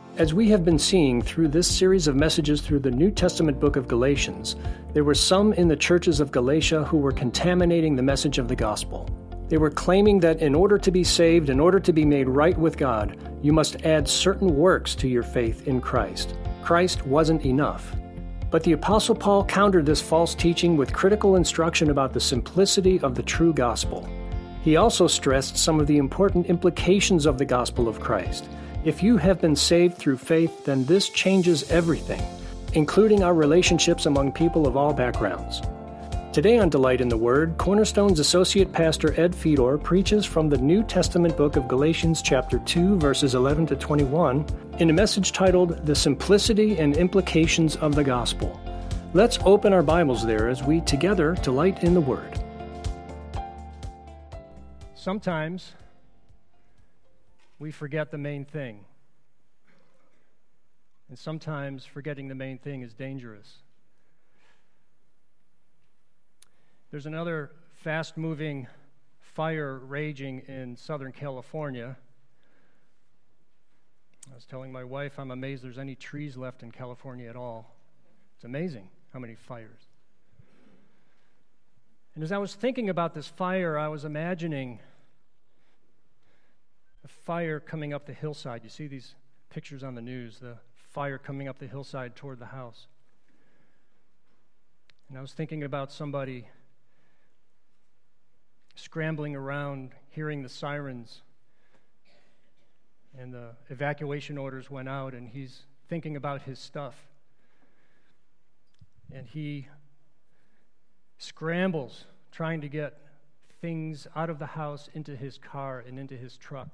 As we have been seeing through this series of messages through the New Testament book of Galatians, there were some in the churches of Galatia who were contaminating the message of the gospel. They were claiming that in order to be saved, in order to be made right with God, you must add certain works to your faith in Christ. Christ wasn't enough. But the Apostle Paul countered this false teaching with critical instruction about the simplicity of the true gospel. He also stressed some of the important implications of the gospel of Christ. If you have been saved through faith, then this changes everything, including our relationships among people of all backgrounds. Today on Delight in the Word, Cornerstone's Associate Pastor Ed Fedor preaches from the New Testament book of Galatians chapter 2, verses 11 to 21, in a message titled, The Simplicity and Implications of the Gospel. Let's open our Bibles there as we together delight in the Word. Sometimes we forget the main thing. And sometimes forgetting the main thing is dangerous. There's another fast-moving fire raging in Southern California. I was telling my wife I'm amazed there's any trees left in California at all. It's amazing how many fires. And as I was thinking about this fire, I was imagining a fire coming up the hillside. You see these pictures on the news, the fire coming up the hillside toward the house. And I was thinking about somebody scrambling around, hearing the sirens, and the evacuation orders went out, and he's thinking about his stuff. And he scrambles, trying to get things out of the house into his car and into his truck.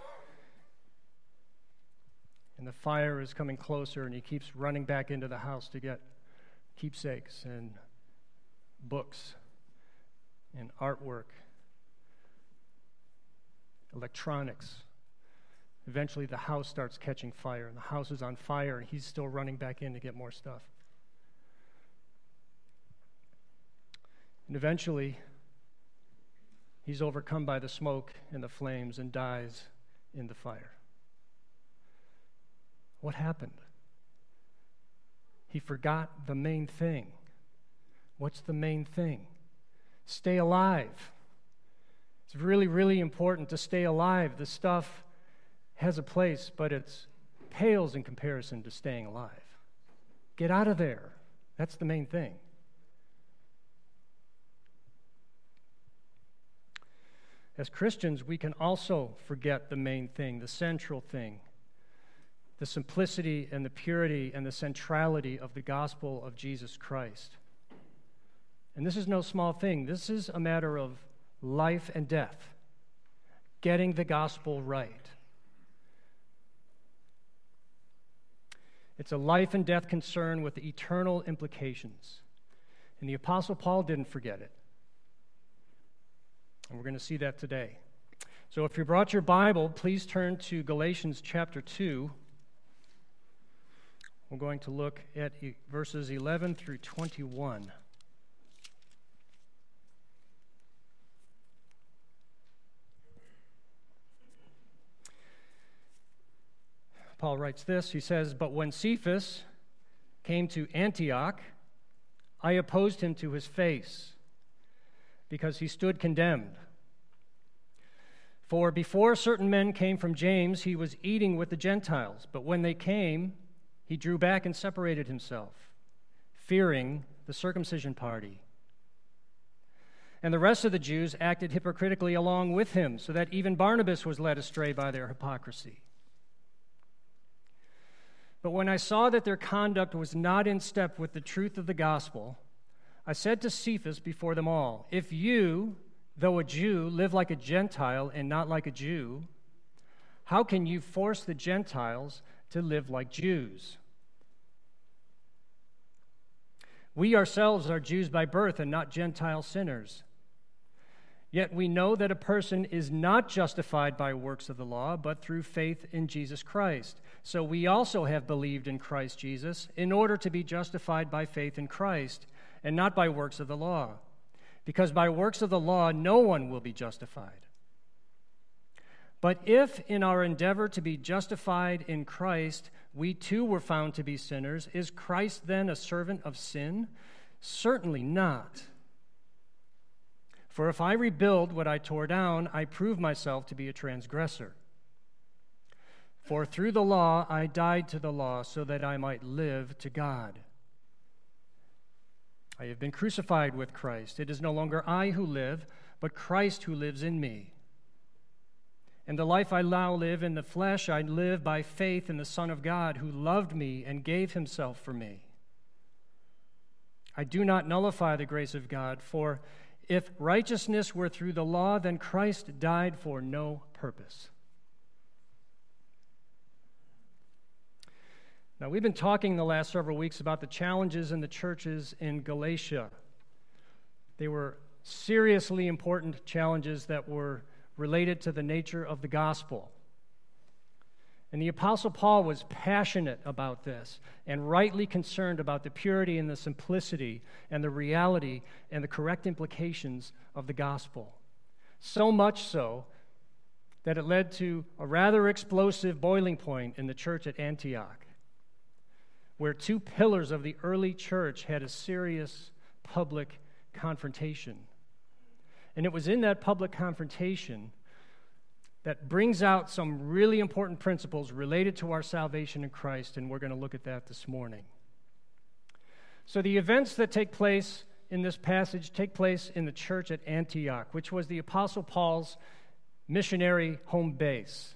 And the fire is coming closer, and he keeps running back into the house to get keepsakes and books and artwork, electronics. Eventually, the house starts catching fire, and the house is on fire, and he's still running back in to get more stuff. And eventually, he's overcome by the smoke and the flames and dies in the fire. What happened? He forgot the main thing. What's the main thing? Stay alive. It's really, really important to stay alive. The stuff has a place, but it pales in comparison to staying alive. Get out of there. That's the main thing. As Christians, we can also forget the main thing, the central thing, the simplicity and the purity and the centrality of the gospel of Jesus Christ. And this is no small thing. This is a matter of life and death, getting the gospel right. It's a life and death concern with eternal implications. And the Apostle Paul didn't forget it. And we're going to see that today. So if you brought your Bible, please turn to Galatians chapter 2. We're going to look at verses 11 through 21. Paul writes this, he says, "But when Cephas came to Antioch, I opposed him to his face, because he stood condemned. For before certain men came from James, he was eating with the Gentiles, but when they came, he drew back and separated himself, fearing the circumcision party. And the rest of the Jews acted hypocritically along with him, so that even Barnabas was led astray by their hypocrisy. But when I saw that their conduct was not in step with the truth of the gospel, I said to Cephas before them all, 'If you, though a Jew, live like a Gentile and not like a Jew, how can you force the Gentiles to live like Jews? We ourselves are Jews by birth and not Gentile sinners. Yet we know that a person is not justified by works of the law, but through faith in Jesus Christ. So we also have believed in Christ Jesus in order to be justified by faith in Christ and not by works of the law. Because by works of the law, no one will be justified. But if in our endeavor to be justified in Christ, we too were found to be sinners, is Christ then a servant of sin? Certainly not. For if I rebuild what I tore down, I prove myself to be a transgressor. For through the law I died to the law so that I might live to God. I have been crucified with Christ. It is no longer I who live, but Christ who lives in me. And the life I now live in the flesh, I live by faith in the Son of God, who loved me and gave himself for me. I do not nullify the grace of God, for if righteousness were through the law, then Christ died for no purpose. Now, we've been talking the last several weeks about the challenges in the churches in Galatia. They were seriously important challenges that were related to the nature of the gospel. And the Apostle Paul was passionate about this and rightly concerned about the purity and the simplicity and the reality and the correct implications of the gospel. So much so that it led to a rather explosive boiling point in the church at Antioch, where two pillars of the early church had a serious public confrontation. And it was in that public confrontation that brings out some really important principles related to our salvation in Christ, and we're going to look at that this morning. So the events that take place in this passage take place in the church at Antioch, which was the Apostle Paul's missionary home base.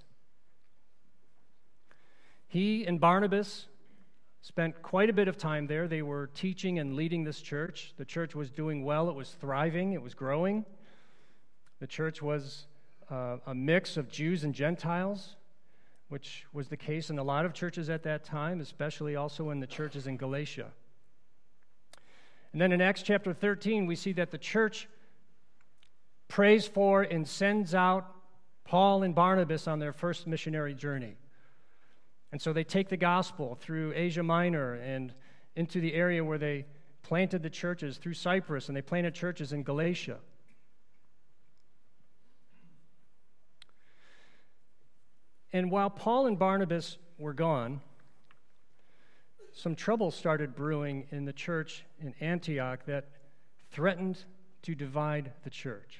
He and Barnabas spent quite a bit of time there. They were teaching and leading this church. The church was doing well. It was thriving. It was growing. The church was a mix of Jews and Gentiles, which was the case in a lot of churches at that time, especially also in the churches in Galatia. And then in Acts chapter 13, we see that the church prays for and sends out Paul and Barnabas on their first missionary journey. And so they take the gospel through Asia Minor and into the area where they planted the churches, through Cyprus, and they planted churches in Galatia. And while Paul and Barnabas were gone, some trouble started brewing in the church in Antioch that threatened to divide the church.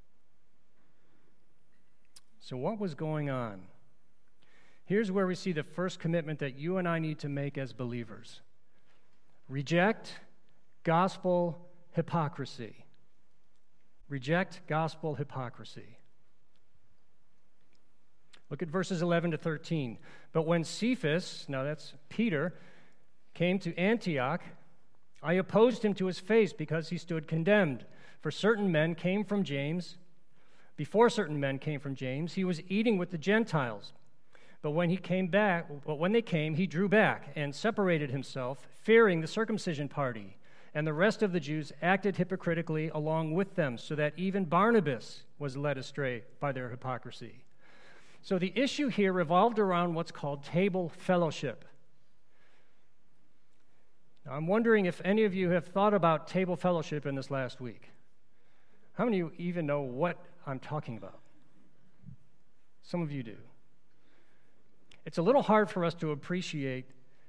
So what was going on? Here's where we see the first commitment that you and I need to make as believers. Reject gospel hypocrisy. Reject gospel hypocrisy. Look at verses 11 to 13. But when Cephas, now that's Peter, came to Antioch, I opposed him to his face because he stood condemned. For certain men came from James. Before certain men came from James, he was eating with the Gentiles. But when they came, he drew back and separated himself, fearing the circumcision party. And the rest of the Jews acted hypocritically along with them, so that even Barnabas was led astray by their hypocrisy. So the issue here revolved around what's called table fellowship. Now, I'm wondering if any of you have thought about table fellowship in this last week. How many of you even know what I'm talking about? Some of you do. It's a little hard for us to appreciate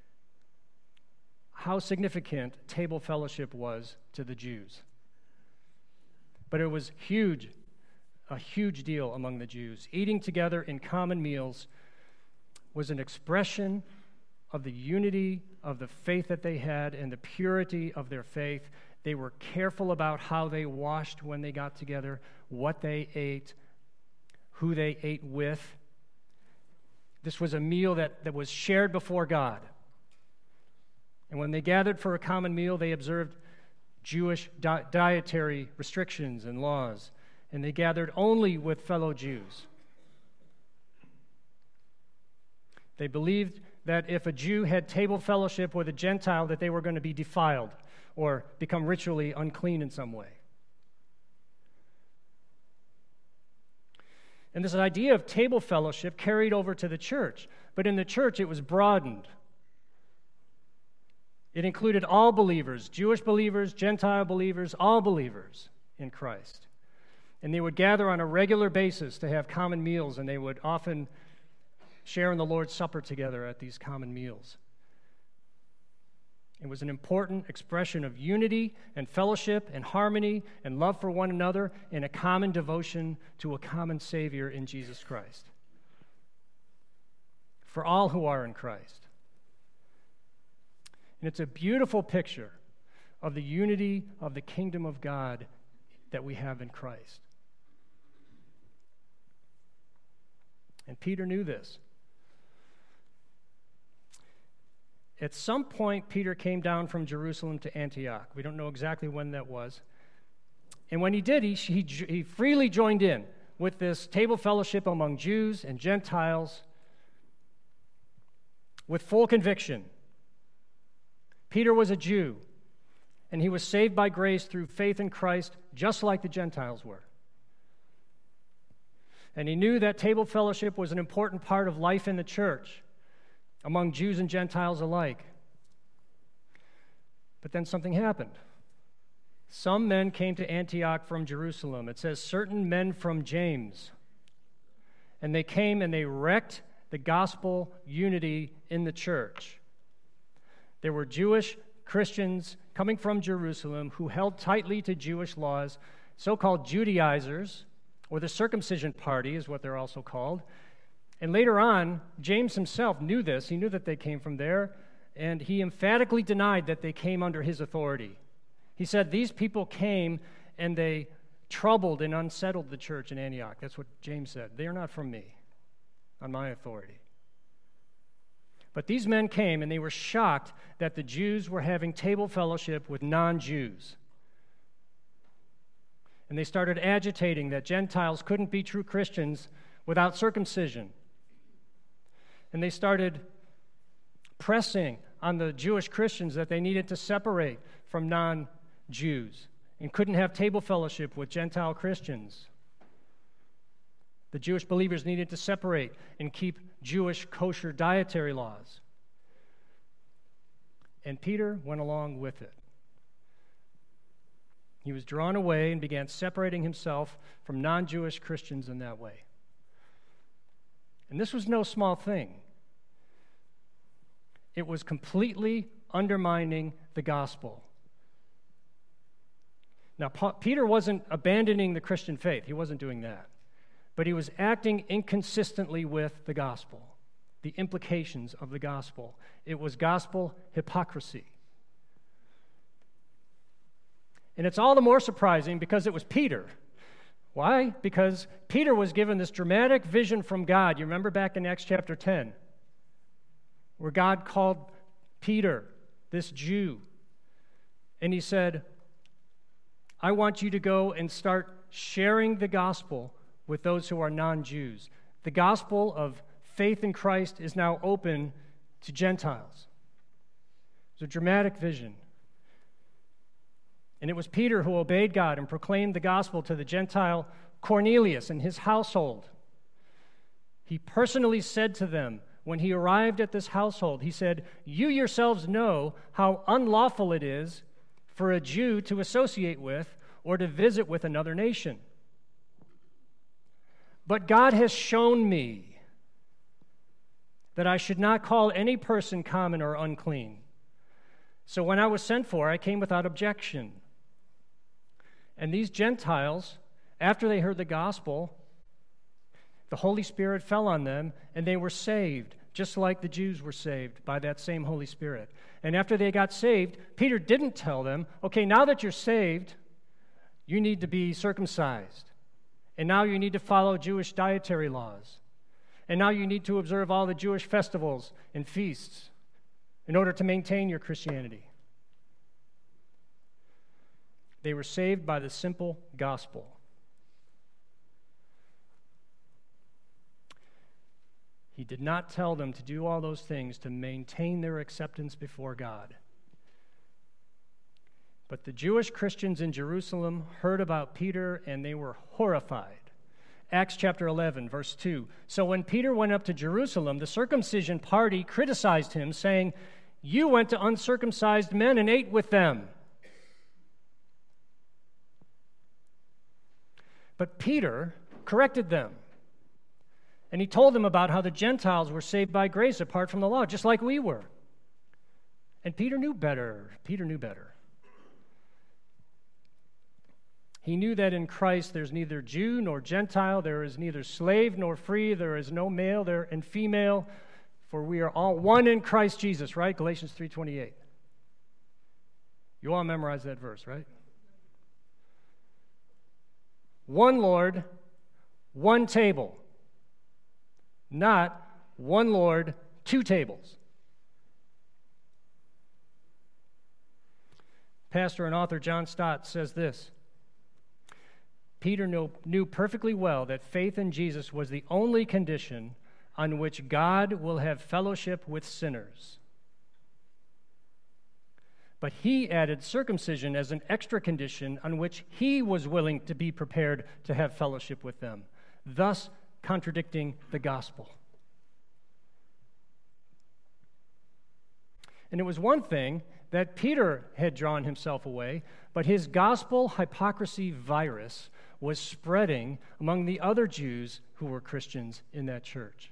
how significant table fellowship was to the Jews. But it was huge, a huge deal among the Jews. Eating together in common meals was an expression of the unity of the faith that they had and the purity of their faith. They were careful about how they washed when they got together, what they ate, who they ate with. This was a meal that was shared before God. And when they gathered for a common meal, they observed Jewish dietary restrictions and laws. And they gathered only with fellow Jews. They believed that if a Jew had table fellowship with a Gentile, that they were going to be defiled or become ritually unclean in some way. And this idea of table fellowship carried over to the church. But in the church, it was broadened. It included all believers, Jewish believers, Gentile believers, all believers in Christ. And they would gather on a regular basis to have common meals, and they would often share in the Lord's Supper together at these common meals. It was an important expression of unity and fellowship and harmony and love for one another and a common devotion to a common Savior in Jesus Christ. For all who are in Christ. And it's a beautiful picture of the unity of the kingdom of God that we have in Christ. And Peter knew this. At some point, Peter came down from Jerusalem to Antioch. We don't know exactly when that was. And when he did, he freely joined in with this table fellowship among Jews and Gentiles with full conviction. Peter was a Jew, and he was saved by grace through faith in Christ, just like the Gentiles were. And he knew that table fellowship was an important part of life in the church, among Jews and Gentiles alike. But then something happened. Some men came to Antioch from Jerusalem. It says, certain men from James. And they came and they wrecked the gospel unity in the church. There were Jewish Christians coming from Jerusalem who held tightly to Jewish laws, so-called Judaizers, or the circumcision party is what they're also called. And later on, James himself knew this. He knew that they came from there, and he emphatically denied that they came under his authority. He said, these people came and they troubled and unsettled the church in Antioch. That's what James said. They are not from me, on my authority. But these men came and they were shocked that the Jews were having table fellowship with non-Jews. And they started agitating that Gentiles couldn't be true Christians without circumcision. And they started pressing on the Jewish Christians that they needed to separate from non-Jews and couldn't have table fellowship with Gentile Christians. The Jewish believers needed to separate and keep Jewish kosher dietary laws. And Peter went along with it. He was drawn away and began separating himself from non-Jewish Christians in that way. And this was no small thing. It was completely undermining the gospel. Now, Peter wasn't abandoning the Christian faith. He wasn't doing that. But he was acting inconsistently with the gospel, the implications of the gospel. It was gospel hypocrisy. And it's all the more surprising because it was Peter. Why? Because Peter was given this dramatic vision from God. You remember back in Acts chapter 10, where God called Peter, this Jew, and he said, I want you to go and start sharing the gospel with those who are non-Jews. The gospel of faith in Christ is now open to Gentiles. It's a dramatic vision. And it was Peter who obeyed God and proclaimed the gospel to the Gentile Cornelius and his household. He personally said to them, when he arrived at this household, he said, you yourselves know how unlawful it is for a Jew to associate with or to visit with another nation. But God has shown me that I should not call any person common or unclean. So when I was sent for, I came without objection. And these Gentiles, after they heard the gospel, the Holy Spirit fell on them, and they were saved, just like the Jews were saved by that same Holy Spirit. And after they got saved, Peter didn't tell them, okay, now that you're saved, you need to be circumcised. And now you need to follow Jewish dietary laws. And now you need to observe all the Jewish festivals and feasts in order to maintain your Christianity. They were saved by the simple gospel. He did not tell them to do all those things to maintain their acceptance before God. But the Jewish Christians in Jerusalem heard about Peter and they were horrified. Acts chapter 11, verse 2. So when Peter went up to Jerusalem, the circumcision party criticized him, saying, you went to uncircumcised men and ate with them. But Peter corrected them. And he told them about how the Gentiles were saved by grace apart from the law, just like we were. And Peter knew better. Peter knew better. He knew that in Christ there's neither Jew nor Gentile, there is neither slave nor free, there is no male and female, for we are all one in Christ Jesus, right? Galatians 3:28. You all memorize that verse, right? One Lord, one table. Not one Lord, two tables. Pastor and author John Stott says this: Peter knew perfectly well that faith in Jesus was the only condition on which God will have fellowship with sinners. But he added circumcision as an extra condition on which he was willing to be prepared to have fellowship with them, thus contradicting the gospel. And it was one thing that Peter had drawn himself away, but his gospel hypocrisy virus was spreading among the other Jews who were Christians in that church.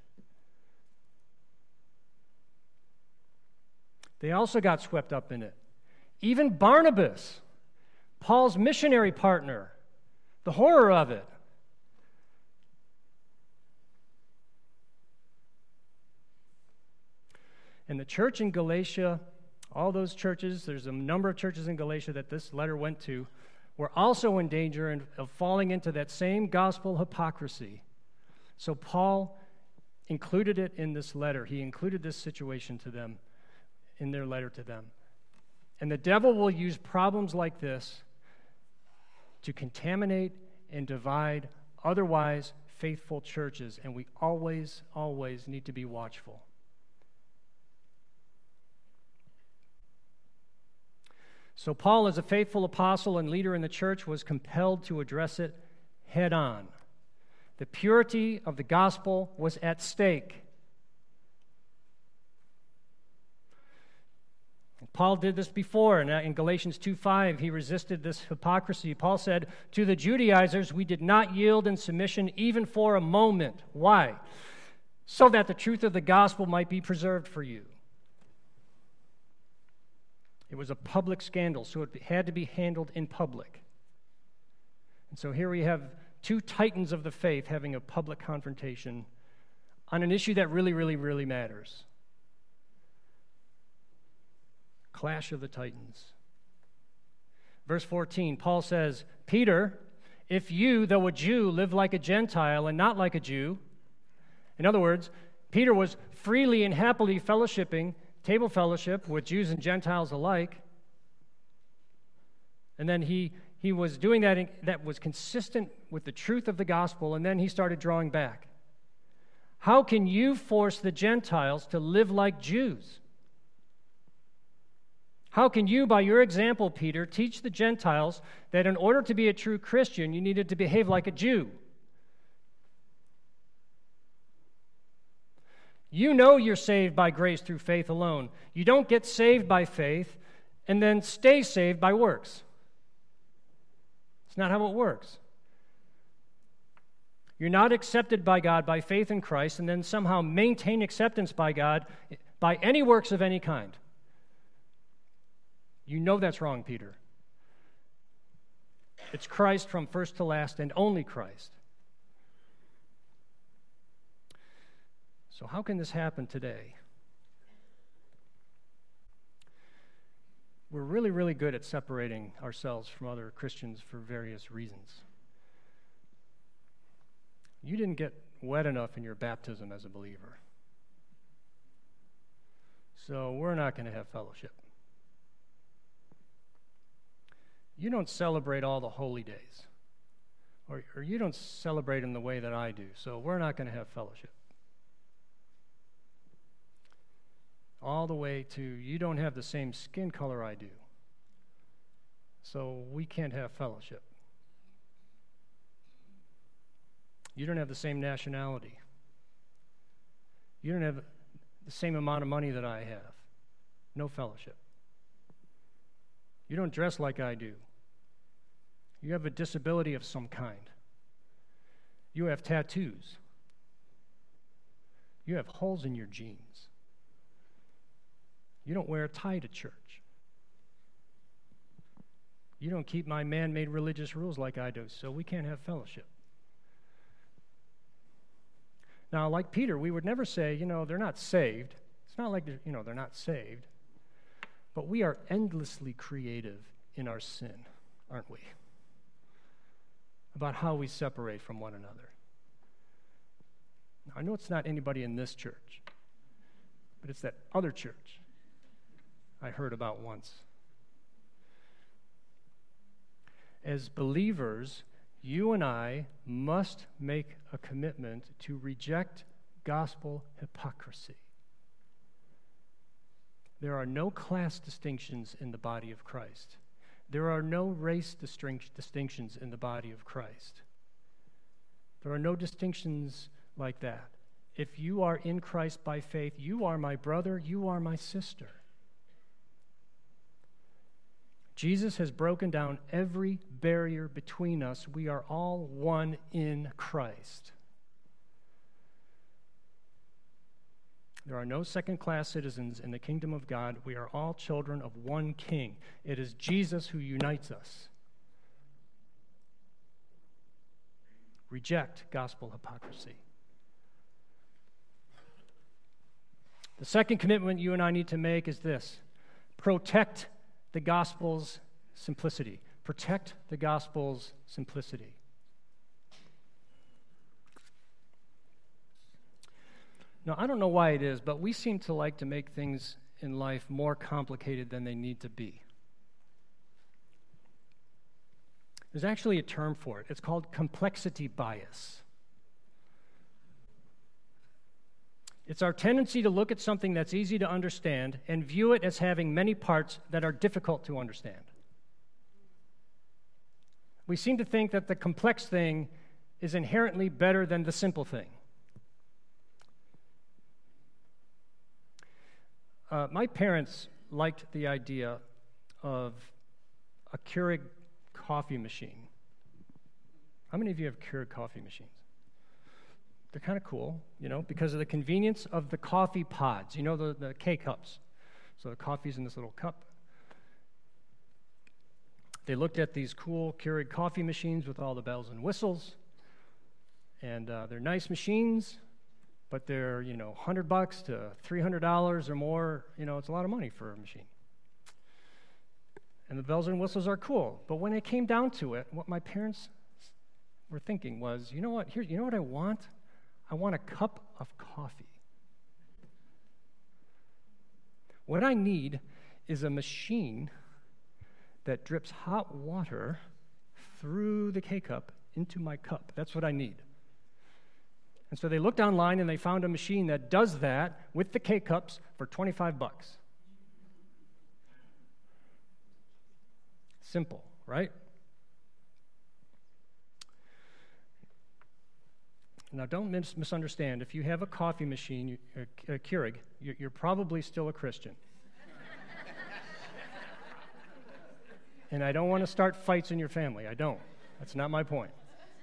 They also got swept up in it. Even Barnabas, Paul's missionary partner, the horror of it. And the church in Galatia, all those churches, there's a number of churches in Galatia that this letter went to, were also in danger of falling into that same gospel hypocrisy. So Paul included it in this letter. He included this situation to them in their letter to them. And the devil will use problems like this to contaminate and divide otherwise faithful churches, and we always, always need to be watchful. So Paul, as a faithful apostle and leader in the church, was compelled to address it head on. The purity of the gospel was at stake. Paul did this before, and in Galatians 2:5, he resisted this hypocrisy. Paul said, "To the Judaizers, we did not yield in submission even for a moment." Why? So that the truth of the gospel might be preserved for you. It was a public scandal, so it had to be handled in public. And so here we have two titans of the faith having a public confrontation on an issue that really, really, really matters. Clash of the titans. Verse 14, Paul says, "Peter, if you, though a Jew, live like a Gentile and not like a Jew," in other words, Peter was freely and happily fellowshipping, table fellowship with Jews and Gentiles alike. And then he was doing that was consistent with the truth of the gospel, and then he started drawing back. How can you force the Gentiles to live like Jews? How can you, by your example, Peter, teach the Gentiles that in order to be a true Christian, you needed to behave like a Jew? You know you're saved by grace through faith alone. You don't get saved by faith and then stay saved by works. It's not how it works. You're not accepted by God by faith in Christ and then somehow maintain acceptance by God by any works of any kind. You know that's wrong, Peter. It's Christ from first to last and only Christ. So how can this happen today? We're really, really good at separating ourselves from other Christians for various reasons. You didn't get wet enough in your baptism as a believer. So we're not going to have fellowship. You don't celebrate all the holy days. Or you don't celebrate them the way that I do. So we're not going to have fellowship. All the way to, you don't have the same skin color I do. So we can't have fellowship. You don't have the same nationality. You don't have the same amount of money that I have. No fellowship. You don't dress like I do. You have a disability of some kind. You have tattoos. You have holes in your jeans. You don't wear a tie to church. You don't keep my man-made religious rules like I do, so we can't have fellowship. Now, like Peter, we would never say, they're not saved. It's not like, they're not saved. But we are endlessly creative in our sin, aren't we? About how we separate from one another. Now, I know it's not anybody in this church, but it's that other church I heard about once. As believers, you and I must make a commitment to reject gospel hypocrisy. There are no class distinctions in the body of Christ. There are no race distinctions in the body of Christ. There are no distinctions like that. If you are in Christ by faith, you are my brother, you are my sister. Jesus has broken down every barrier between us. We are all one in Christ. There are no second-class citizens in the kingdom of God. We are all children of one King. It is Jesus who unites us. Reject gospel hypocrisy. The second commitment you and I need to make is this: protect the gospel's simplicity. Protect the gospel's simplicity. Now, I don't know why it is, but we seem to like to make things in life more complicated than they need to be. There's actually a term for it. It's called complexity bias. It's our tendency to look at something that's easy to understand and view it as having many parts that are difficult to understand. We seem to think that the complex thing is inherently better than the simple thing. My parents liked the idea of a Keurig coffee machine. How many of you have Keurig coffee machines? They're kind of cool, because of the convenience of the coffee pods, the K-cups. So the coffee's in this little cup. They looked at these cool Keurig coffee machines with all the bells and whistles, and they're nice machines, but they're, $100 to $300 or more. It's a lot of money for a machine. And the bells and whistles are cool. But when it came down to it, what my parents were thinking was, you know what I want? I want a cup of coffee. What I need is a machine that drips hot water through the K-cup into my cup. That's what I need. And so they looked online and they found a machine that does that with the K-cups for $25. Simple, right? Now, don't misunderstand. If you have a coffee machine, a Keurig, you're probably still a Christian. And I don't want to start fights in your family. I don't. That's not my point.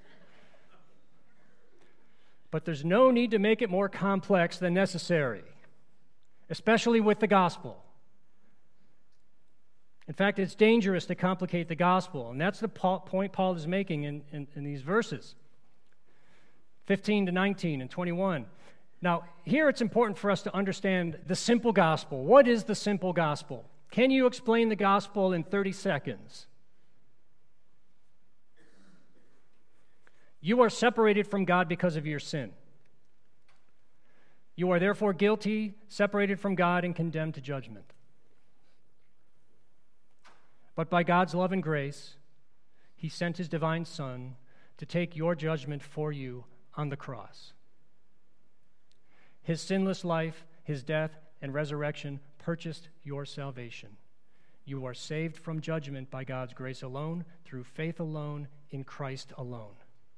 But there's no need to make it more complex than necessary, especially with the gospel. In fact, it's dangerous to complicate the gospel, and that's the point Paul is making in these verses, 15 to 19 and 21. Now, here it's important for us to understand the simple gospel. What is the simple gospel? Can you explain the gospel in 30 seconds? You are separated from God because of your sin. You are therefore guilty, separated from God, and condemned to judgment. But by God's love and grace, He sent His divine Son to take your judgment for you on the cross. His sinless life, His death, and resurrection purchased your salvation. You are saved from judgment by God's grace alone, through faith alone, in Christ alone.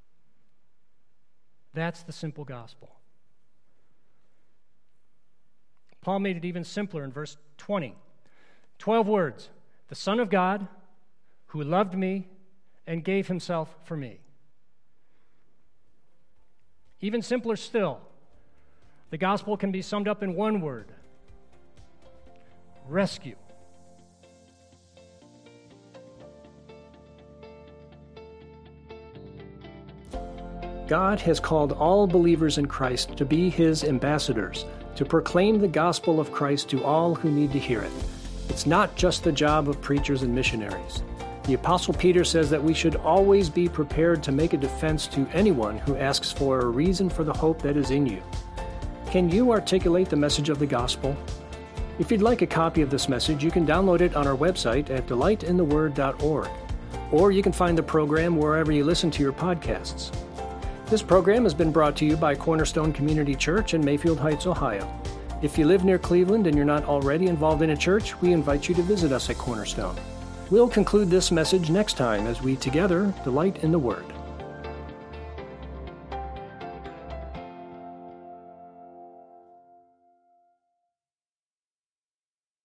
That's the simple gospel. Paul made it even simpler in verse 20. 12 words. The Son of God, who loved me and gave Himself for me. Even simpler still, the gospel can be summed up in one word: rescue. God has called all believers in Christ to be His ambassadors, to proclaim the gospel of Christ to all who need to hear it. It's not just the job of preachers and missionaries. The Apostle Peter says that we should always be prepared to make a defense to anyone who asks for a reason for the hope that is in you. Can you articulate the message of the gospel? If you'd like a copy of this message, you can download it on our website at delightintheword.org, or you can find the program wherever you listen to your podcasts. This program has been brought to you by Cornerstone Community Church in Mayfield Heights, Ohio. If you live near Cleveland and you're not already involved in a church, we invite you to visit us at Cornerstone. We'll conclude this message next time as we together delight in the Word.